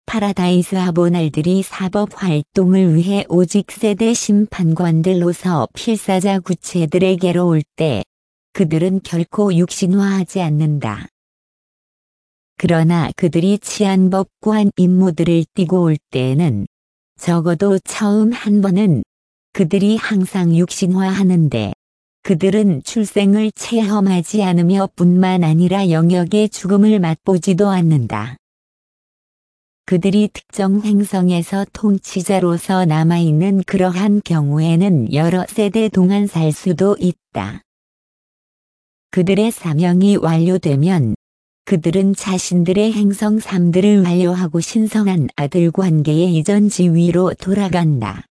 파라다이스 아보날들이 사법 활동을 위해 오직 세대 심판관들로서 필사자 구체들에게로 올 때 그들은 결코 육신화하지 않는다. 그러나 그들이 치안법관 임무들을 띠고 올 때에는 적어도 처음 한 번은 그들이 항상 육신화하는데 그들은 출생을 체험하지 않으며 뿐만 아니라 영역의 죽음을 맛보지도 않는다. 그들이 특정 행성에서 통치자로서 남아있는 그러한 경우에는 여러 세대 동안 살 수도 있다. 그들의 사명이 완료되면 그들은 자신들의 행성 3들을 완료하고 신성한 아들 관계의 이전 지위로 돌아간다.